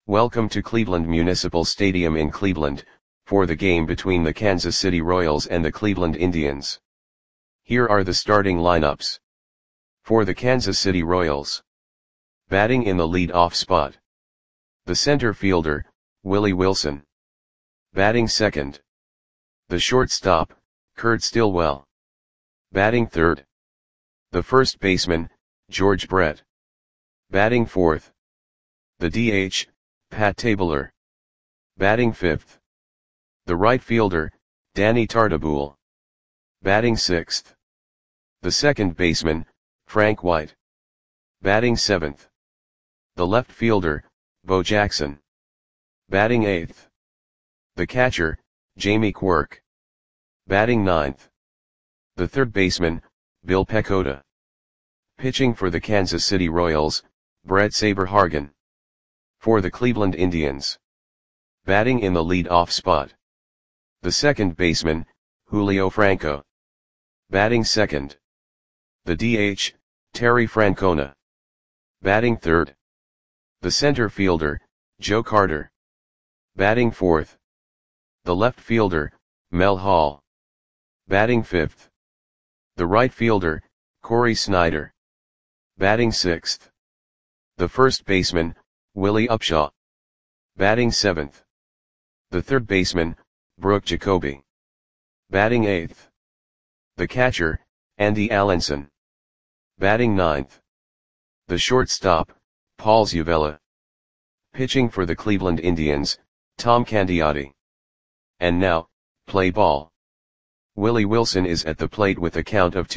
Welcome to Cleveland Municipal Stadium in Cleveland, for the game between the Kansas City Royals and the Cleveland Indians. Here are the starting lineups. For the Kansas City Royals. Batting in the lead-off spot. The center fielder, Willie Wilson. Batting second. The shortstop, Curt Stillwell. Batting third. The first baseman, George Brett. Batting fourth. The DH, Pat Tabler. Batting fifth. The right fielder, Danny Tartabull. Batting sixth. The second baseman, Frank White. Batting seventh. The left fielder, Bo Jackson. Batting eighth. The catcher, Jamie Quirk. Batting ninth. The third baseman, Bill Pecota. Pitching for the Kansas City Royals, Brett Saberhagen. For the Cleveland Indians. Batting in the lead-off spot. The second baseman, Julio Franco. Batting second. The DH, Terry Francona. Batting third. The center fielder, Joe Carter. Batting fourth. The left fielder, Mel Hall. Batting fifth. The right fielder, Cory Snyder. Batting sixth. The first baseman, Willie Upshaw. Batting seventh. The third baseman, Brooke Jacoby. Batting eighth. The catcher, Andy Allenson. Batting ninth. The shortstop, Paul Zuvella. Pitching for the Cleveland Indians, Tom Candiotti. And now, play ball. Willie Wilson is at the plate with a count of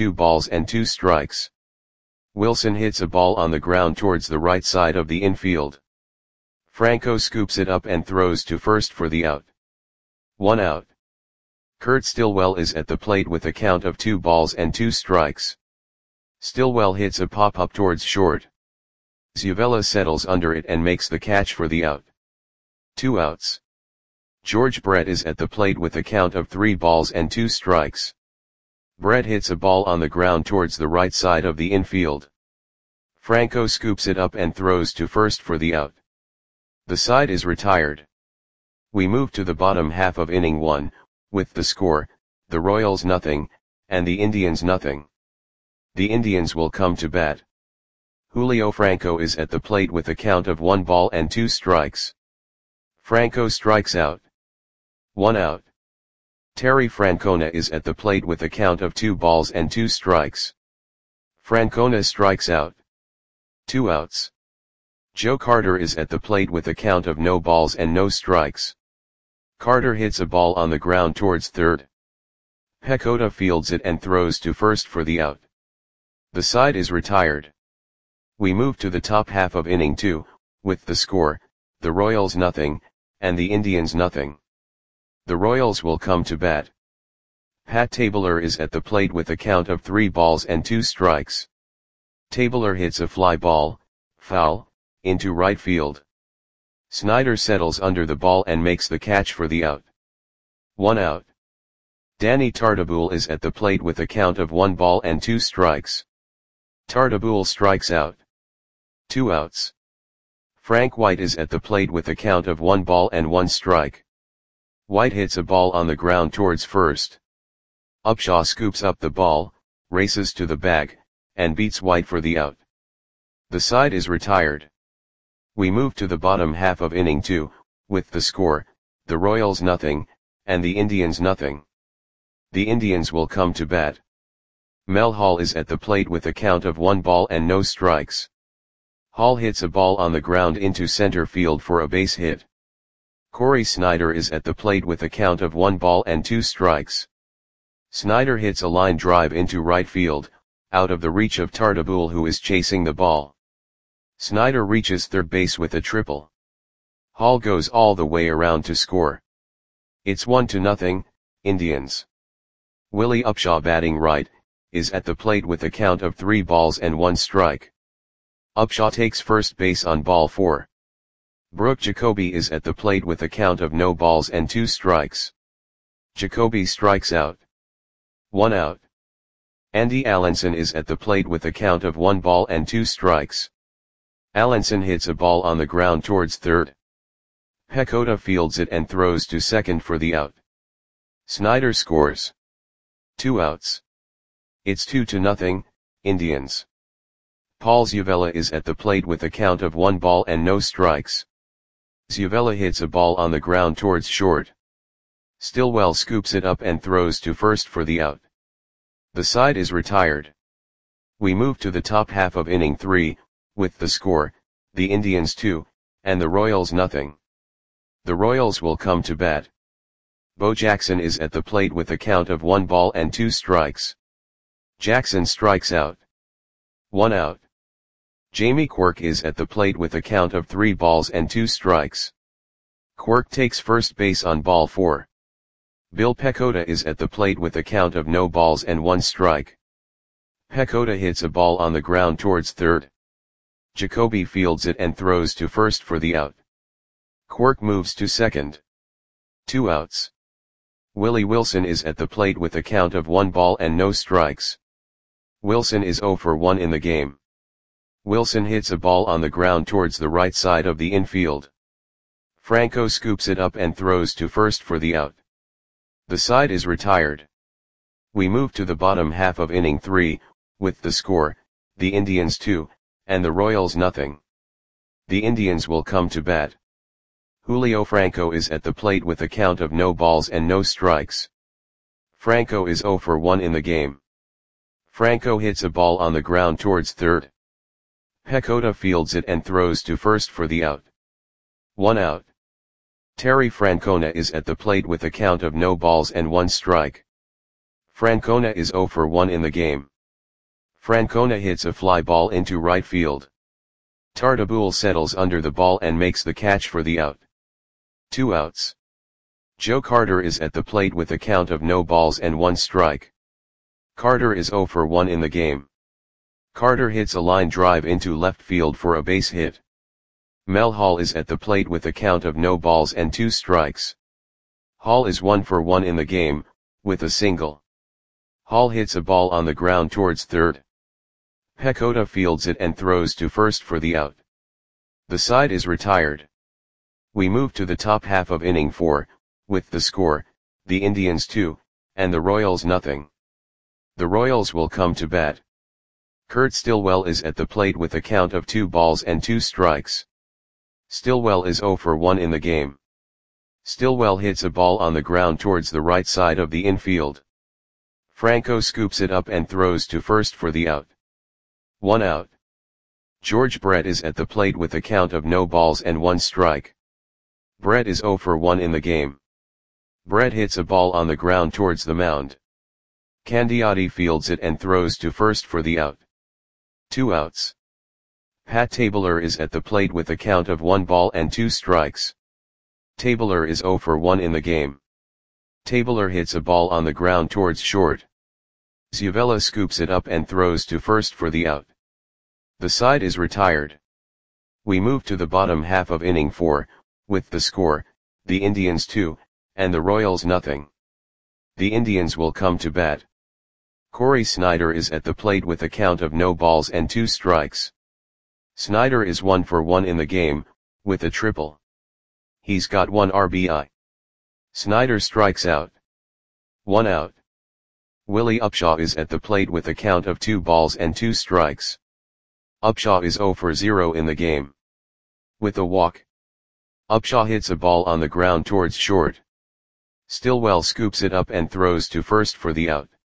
2-2. Wilson hits a ball on the ground towards the right side of the infield. Franco scoops it up and throws to first for the out. 1 out. Curt Stillwell is at the plate with a count of 2-2. Stillwell hits a pop-up towards short. Zuvella settles under it and makes the catch for the out. 2 outs. George Brett is at the plate with a count of 3-2. Brett hits a ball on the ground towards the right side of the infield. Franco scoops it up and throws to first for the out. The side is retired. We move to the bottom half of inning 1, with the score, the Royals 0, and the Indians 0. The Indians will come to bat. Julio Franco is at the plate with a count of 1-2. Franco strikes out. 1 out. Terry Francona is at the plate with a count of 2-2. Francona strikes out. 2 outs. Joe Carter is at the plate with a count of no balls and no strikes. Carter hits a ball on the ground towards third. Pecota fields it and throws to first for the out. The side is retired. We move to the top half of inning 2, with the score, the Royals 0, and the Indians 0. The Royals will come to bat. Pat Tabler is at the plate with a count of 3-2. Tabler hits a fly ball, foul, into right field. Snyder settles under the ball and makes the catch for the out. 1 out. Danny Tartabull is at the plate with a count of 1-2. Tartabull strikes out. 2 outs. Frank White is at the plate with a count of 1-1. White hits a ball on the ground towards first. Upshaw scoops up the ball, races to the bag, and beats White for the out. The side is retired. We move to the bottom half of inning 2, with the score, the Royals 0, and the Indians 0. The Indians will come to bat. Mel Hall is at the plate with a count of 1-0. Hall hits a ball on the ground into center field for a base hit. Cory Snyder is at the plate with a count of 1-2. Snyder hits a line drive into right field, out of the reach of Tartabull, who is chasing the ball. Snyder reaches third base with a triple. Hall goes all the way around to score. It's 1-0, Indians. Willie Upshaw, batting right, is at the plate with a count of 3-1. Upshaw takes first base on ball 4. Brooke Jacoby is at the plate with a count of no balls and 2 strikes. Jacoby strikes out. 1 out. Andy Allenson is at the plate with a count of 1 ball and 2 strikes. Allenson hits a ball on the ground towards third. Pecota fields it and throws to second for the out. Snyder scores. 2 outs. It's 2-0, Indians. Paul Zuvela is at the plate with a count of 1 ball and no strikes. Zuvela hits a ball on the ground towards short. Stillwell scoops it up and throws to first for the out. The side is retired. We move to the top half of inning 3, with the score, the Indians 2, and the Royals nothing. The Royals will come to bat. Bo Jackson is at the plate with a count of 1 ball and 2 strikes. Jackson strikes out. 1 out. Jamie Quirk is at the plate with a count of 3 balls and 2 strikes. Quirk takes first base on ball 4. Bill Pecota is at the plate with a count of no balls and 1 strike. Pecota hits a ball on the ground towards third. Jacoby fields it and throws to first for the out. Quirk moves to second. 2 outs. Willie Wilson is at the plate with a count of 1 ball and no strikes. Wilson is 0 for 1 in the game. Wilson hits a ball on the ground towards the right side of the infield. Franco scoops it up and throws to first for the out. The side is retired. We move to the bottom half of inning 3, with the score, the Indians 2, and the Royals nothing. The Indians will come to bat. Julio Franco is at the plate with a count of no balls and no strikes. Franco is 0 for 1 in the game. Franco hits a ball on the ground towards third. Pecota fields it and throws to first for the out. 1 out. Terry Francona is at the plate with a count of no balls and 1 strike. Francona is 0 for 1 in the game. Francona hits a fly ball into right field. Tartabull settles under the ball and makes the catch for the out. 2 outs. Joe Carter is at the plate with a count of no balls and 1 strike. Carter is 0 for 1 in the game. Carter hits a line drive into left field for a base hit. Mel Hall is at the plate with a count of no balls and 2 strikes. Hall is 1 for 1 in the game, with a single. Hall hits a ball on the ground towards third. Pecota fields it and throws to first for the out. The side is retired. We move to the top half of inning 4, with the score, the Indians 2, and the Royals nothing. The Royals will come to bat. Kurt Stillwell is at the plate with a count of 2 balls and 2 strikes. Stillwell is 0 for 1 in the game. Stillwell hits a ball on the ground towards the right side of the infield. Franco scoops it up and throws to first for the out. 1 out. George Brett is at the plate with a count of no balls and 1 strike. Brett is 0 for 1 in the game. Brett hits a ball on the ground towards the mound. Candiotti fields it and throws to first for the out. 2 outs. Pat Tabler is at the plate with a count of 1 ball and 2 strikes. Tabler is 0 for 1 in the game. Tabler hits a ball on the ground towards short. Zuvela scoops it up and throws to first for the out. The side is retired. We move to the bottom half of inning 4, with the score, the Indians 2, and the Royals nothing. The Indians will come to bat. Corey Snyder is at the plate with a count of no balls and 2 strikes. Snyder is 1 for 1 in the game, with a triple. He's got 1 RBI. Snyder strikes out. 1 out. Willie Upshaw is at the plate with a count of 2 balls and 2 strikes. Upshaw is 0 for 0 in the game. With a walk. Upshaw hits a ball on the ground towards short. Stillwell scoops it up and throws to first for the out.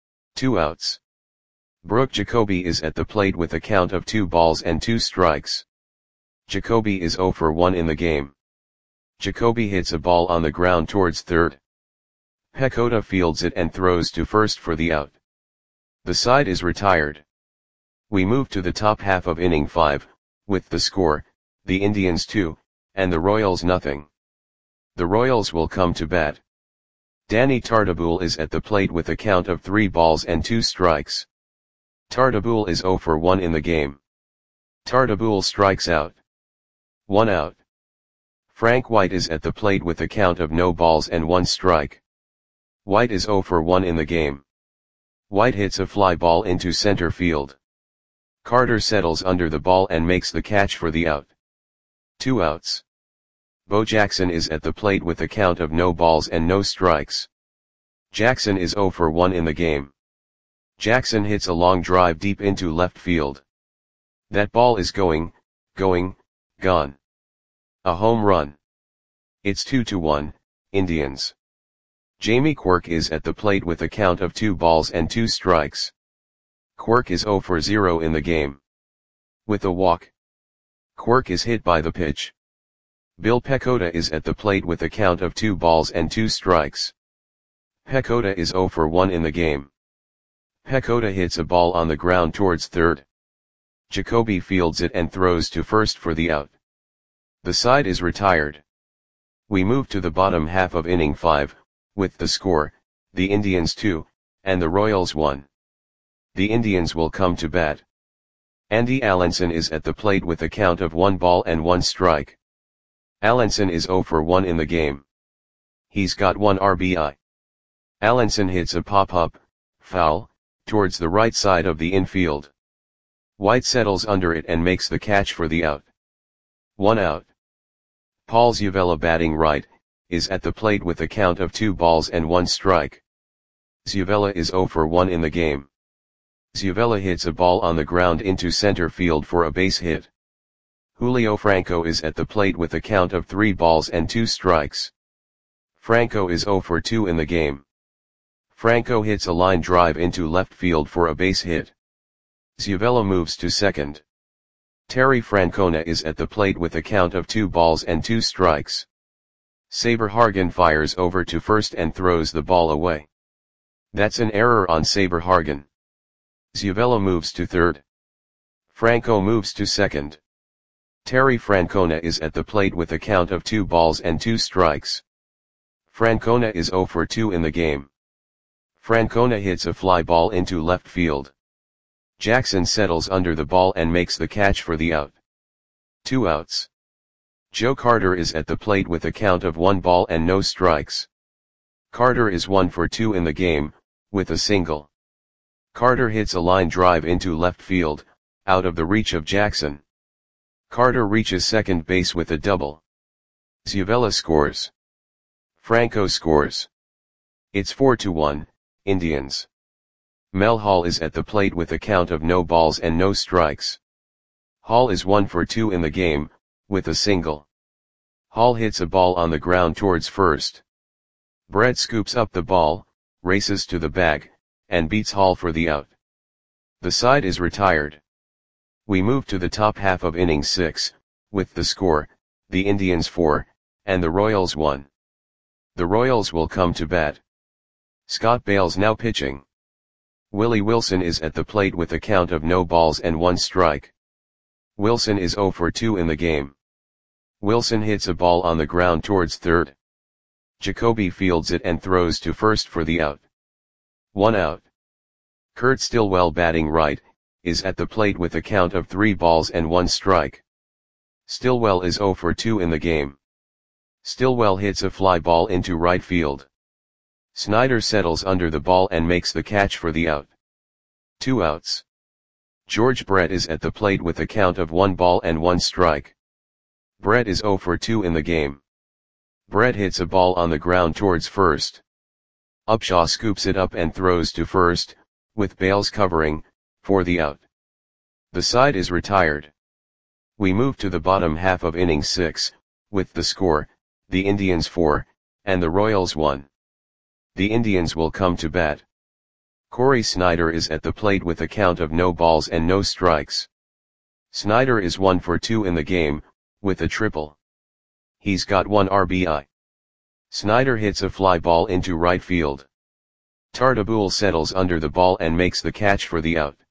2 outs. Brooke Jacoby is at the plate with a count of 2 balls and 2 strikes. Jacoby is 0 for 1 in the game. Jacoby hits a ball on the ground towards third. Pecota fields it and throws to first for the out. The side is retired. We move to the top half of inning 5, with the score, the Indians 2, and the Royals nothing. The Royals will come to bat. Danny Tartabull is at the plate with a count of 3 balls and 2 strikes. Tartabull is 0 for 1 in the game. Tartabull strikes out. 1 out. Frank White is at the plate with a count of no balls and 1 strike. White is 0 for 1 in the game. White hits a fly ball into center field. Carter settles under the ball and makes the catch for the out. 2 outs. Bo Jackson is at the plate with a count of no balls and no strikes. Jackson is 0 for 1 in the game. Jackson hits a long drive deep into left field. That ball is gone. A home run. It's 2-1, Indians. Jamie Quirk is at the plate with a count of 2 balls and 2 strikes. Quirk is 0 for 0 in the game. With a walk. Quirk is hit by the pitch. Bill Pecota is at the plate with a count of 2 balls and 2 strikes. Pecota is 0 for 1 in the game. Pecota hits a ball on the ground towards third. Jacoby fields it and throws to first for the out. The side is retired. We move to the bottom half of inning 5, with the score, the Indians 2, and the Royals 1. The Indians will come to bat. Andy Allenson is at the plate with a count of 1 ball and 1 strike. Allenson is 0 for 1 in the game. He's got 1 RBI. Allenson hits a pop-up, foul, towards the right side of the infield. White settles under it and makes the catch for the out. 1 out. Paul Zuvella, batting right, is at the plate with a count of 2 balls and 1 strike. Zuvella is 0 for 1 in the game. Zuvella hits a ball on the ground into center field for a base hit. Julio Franco is at the plate with a count of 3 balls and 2 strikes. Franco is 0 for 2 in the game. Franco hits a line drive into left field for a base hit. Zuvella moves to second. Terry Francona is at the plate with a count of 2 balls and 2 strikes. Saber Hargan fires over to first and throws the ball away. That's an error on Saber Hargan. Zuvella moves to third. Franco moves to second. Terry Francona is at the plate with a count of 2 balls and 2 strikes. Francona is 0 for 2 in the game. Francona hits a fly ball into left field. Jackson settles under the ball and makes the catch for the out. 2 outs. Joe Carter is at the plate with a count of 1 ball and no strikes. Carter is 1 for 2 in the game, with a single. Carter hits a line drive into left field, out of the reach of Jackson. Carter reaches second base with a double. Zuvella scores. Franco scores. It's 4-1, Indians. Mel Hall is at the plate with a count of no balls and no strikes. Hall is 1 for 2 in the game, with a single. Hall hits a ball on the ground towards first. Brett scoops up the ball, races to the bag, and beats Hall for the out. The side is retired. We move to the top half of inning 6, with the score, the Indians 4, and the Royals 1. The Royals will come to bat. Scott Bales now pitching. Willie Wilson is at the plate with a count of no balls and 1 strike. Wilson is 0 for 2 in the game. Wilson hits a ball on the ground towards third. Jacoby fields it and throws to first for the out. 1 out. Kurt Stillwell, batting right, is at the plate with a count of 3 balls and 1 strike. Stillwell is 0 for 2 in the game. Stillwell hits a fly ball into right field. Snyder settles under the ball and makes the catch for the out. 2 outs. George Brett is at the plate with a count of 1 ball and 1 strike. Brett is 0 for 2 in the game. Brett hits a ball on the ground towards first. Upshaw scoops it up and throws to first, with Bales covering, for the out. The side is retired. We move to the bottom half of inning 6, with the score, the Indians 4, and the Royals 1. The Indians will come to bat. Corey Snyder is at the plate with a count of no balls and no strikes. Snyder is 1 for 2 in the game, with a triple. He's got 1 RBI. Snyder hits a fly ball into right field. Tartabull settles under the ball and makes the catch for the out.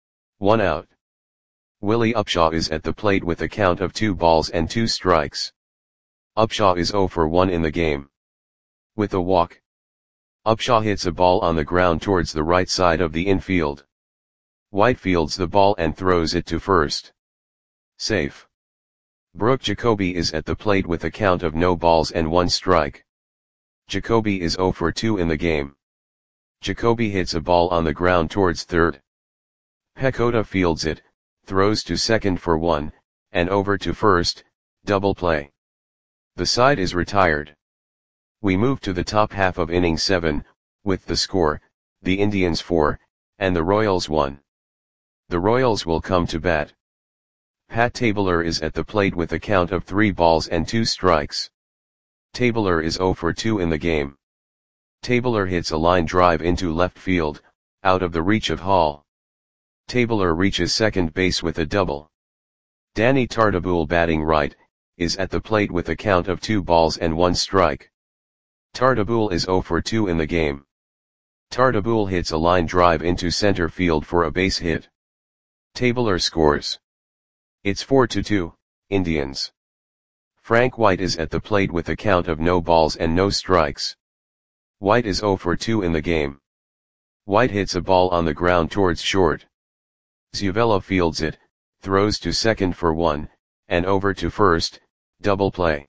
1 out. Willie Upshaw is at the plate with a count of 2 balls and 2 strikes. Upshaw is 0 for 1 in the game. With a walk. Upshaw hits a ball on the ground towards the right side of the infield. White fields the ball and throws it to first. Safe. Brooke Jacoby is at the plate with a count of no balls and 1 strike. Jacoby is 0 for 2 in the game. Jacoby hits a ball on the ground towards third. Pecota fields it, throws to second for 1, and over to first, double play. The side is retired. We move to the top half of inning 7, with the score, the Indians 4, and the Royals 1. The Royals will come to bat. Pat Tabler is at the plate with a count of 3 balls and 2 strikes. Tabler is 0 for 2 in the game. Tabler hits a line drive into left field, out of the reach of Hall. Tabler reaches second base with a double. Danny Tartabull, batting right, is at the plate with a count of 2 balls and 1 strike. Tartabull is 0 for 2 in the game. Tartabull hits a line drive into center field for a base hit. Tabler scores. It's 4-2, Indians. Frank White is at the plate with a count of no balls and no strikes. White is 0 for 2 in the game. White hits a ball on the ground towards short. Zuvella fields it, throws to second for 1, and over to first, double play.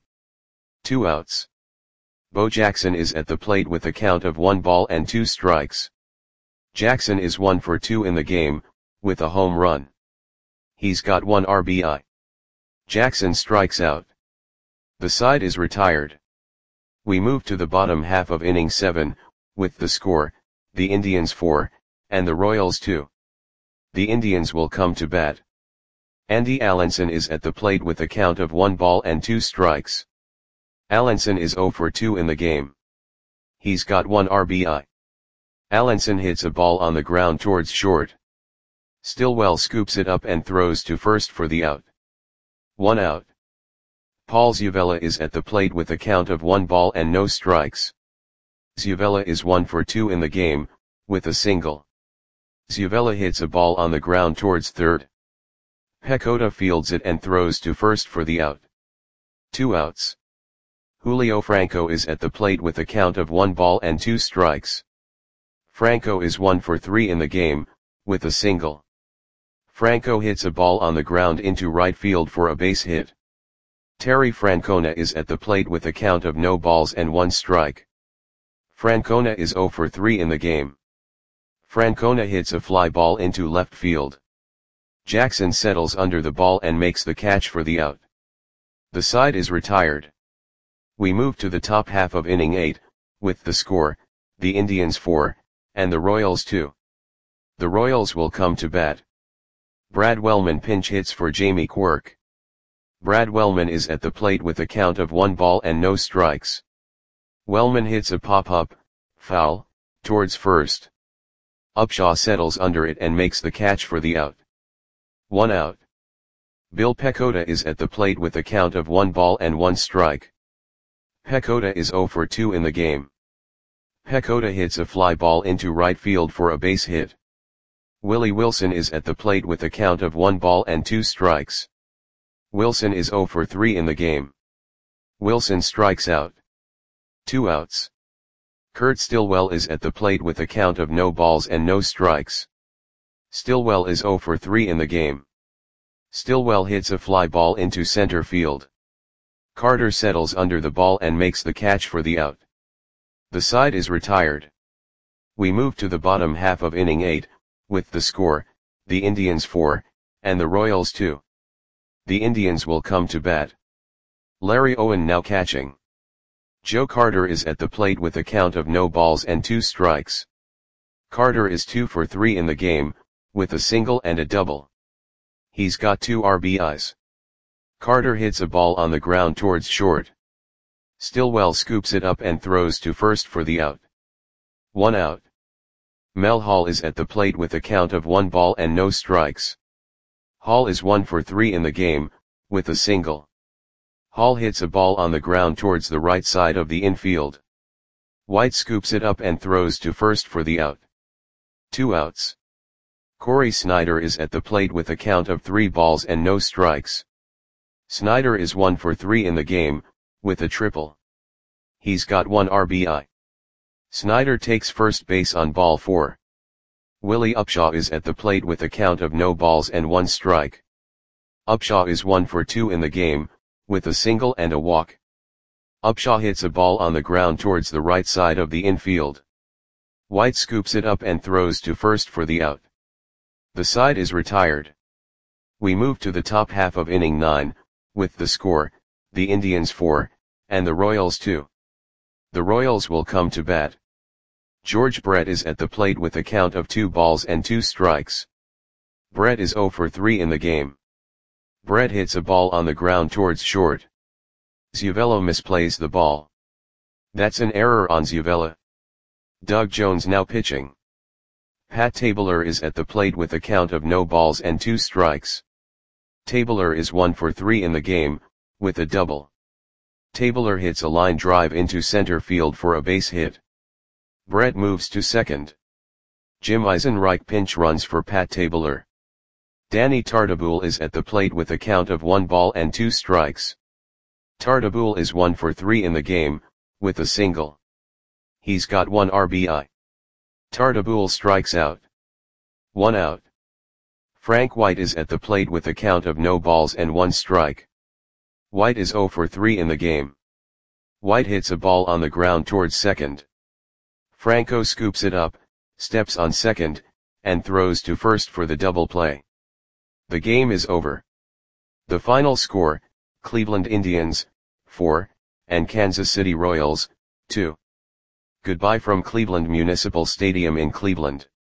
2 outs. Bo Jackson is at the plate with a count of 1 ball and 2 strikes. Jackson is 1 for 2 in the game, with a home run. He's got 1 RBI. Jackson strikes out. The side is retired. We move to the bottom half of inning 7, with the score, the Indians 4, and the Royals 2. The Indians will come to bat. Andy Allenson is at the plate with a count of 1 ball and 2 strikes. Allenson is 0 for 2 in the game. He's got 1 RBI. Allenson hits a ball on the ground towards short. Stillwell scoops it up and throws to first for the out. 1 out. Paul Zuvella is at the plate with a count of 1 ball and no strikes. Zuvella is 1 for 2 in the game, with a single. Zuvella hits a ball on the ground towards third. Pecota fields it and throws to first for the out. 2 outs. Julio Franco is at the plate with a count of 1 ball and 2 strikes. Franco is 1 for 3 in the game, with a single. Franco hits a ball on the ground into right field for a base hit. Terry Francona is at the plate with a count of no balls and 1 strike. Francona is 0 for 3 in the game. Francona hits a fly ball into left field. Jackson settles under the ball and makes the catch for the out. The side is retired. We move to the top half of inning 8, with the score, the Indians 4, and the Royals 2. The Royals will come to bat. Brad Wellman pinch hits for Jamie Quirk. Brad Wellman is at the plate with a count of 1 ball and no strikes. Wellman hits a pop-up, foul, towards first. Upshaw settles under it and makes the catch for the out. 1 out. Bill Pecota is at the plate with a count of 1 ball and 1 strike. Pecota is 0 for 2 in the game. Pecota hits a fly ball into right field for a base hit. Willie Wilson is at the plate with a count of 1 ball and 2 strikes. Wilson is 0 for 3 in the game. Wilson strikes out. 2 outs. Kurt Stillwell is at the plate with a count of no balls and no strikes. Stillwell is 0 for 3 in the game. Stillwell hits a fly ball into center field. Carter settles under the ball and makes the catch for the out. The side is retired. We move to the bottom half of inning 8, with the score, the Indians 4, and the Royals 2. The Indians will come to bat. Larry Owen now catching. Joe Carter is at the plate with a count of no balls and 2 strikes. Carter is 2 for 3 in the game, with a single and a double. He's got 2 RBIs. Carter hits a ball on the ground towards short. Stillwell scoops it up and throws to first for the out. 1 out. Mel Hall is at the plate with a count of 1 ball and no strikes. Hall is 1 for 3 in the game, with a single. Hall hits a ball on the ground towards the right side of the infield. White scoops it up and throws to first for the out. 2 outs. Corey Snyder is at the plate with a count of 3 balls and no strikes. Snyder is 1 for 3 in the game, with a triple. He's got 1 RBI. Snyder takes first base on ball 4. Willie Upshaw is at the plate with a count of no balls and 1 strike. Upshaw is 1 for 2 in the game, with a single and a walk. Upshaw hits a ball on the ground towards the right side of the infield. White scoops it up and throws to first for the out. The side is retired. We move to the top half of inning 9, with the score, the Indians 4, and the Royals too. The Royals will come to bat. George Brett is at the plate with a count of 2 balls and 2 strikes. Brett is 0 for 3 in the game. Brett hits a ball on the ground towards short. Zuvelo misplays the ball. That's an error on Zuvela. Doug Jones now pitching. Pat Tabler is at the plate with a count of no balls and 2 strikes. Tabler is 1 for 3 in the game, with a double. Tabler hits a line drive into center field for a base hit. Brett moves to second. Jim Eisenreich pinch runs for Pat Tabler. Danny Tartabull is at the plate with a count of 1 ball and 2 strikes. Tartabull is 1 for 3 in the game, with a single. He's got 1 RBI. Tartabull strikes out. 1 out. Frank White is at the plate with a count of no balls and 1 strike. White is 0 for 3 in the game. White hits a ball on the ground towards second. Franco scoops it up, steps on second, and throws to first for the double play. The game is over. The final score, Cleveland Indians, 4, and Kansas City Royals, 2. Goodbye from Cleveland Municipal Stadium in Cleveland.